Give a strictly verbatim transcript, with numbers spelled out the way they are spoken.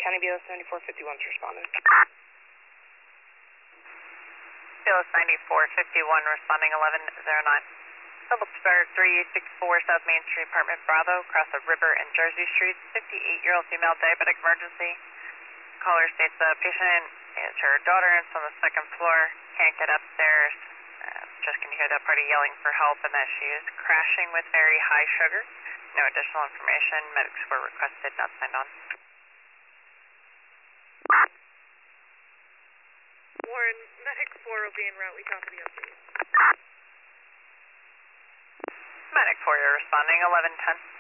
County B L S ninety-four fifty-one's responded. B L S ninety-four fifty-one responding eleven oh nine. Double Star three six four South Main Street, Apartment Bravo, across the river and Jersey Streets, fifty-eight-year-old female diabetic emergency. Caller states the patient is her daughter and it's on the second floor, can't get upstairs, uh, just can hear the party yelling for help and that she is crashing with very high sugar. No additional information, medics were requested, not signed on. Warren, Medic four will be en route, we copy the update. Medic four, you're responding eleven ten.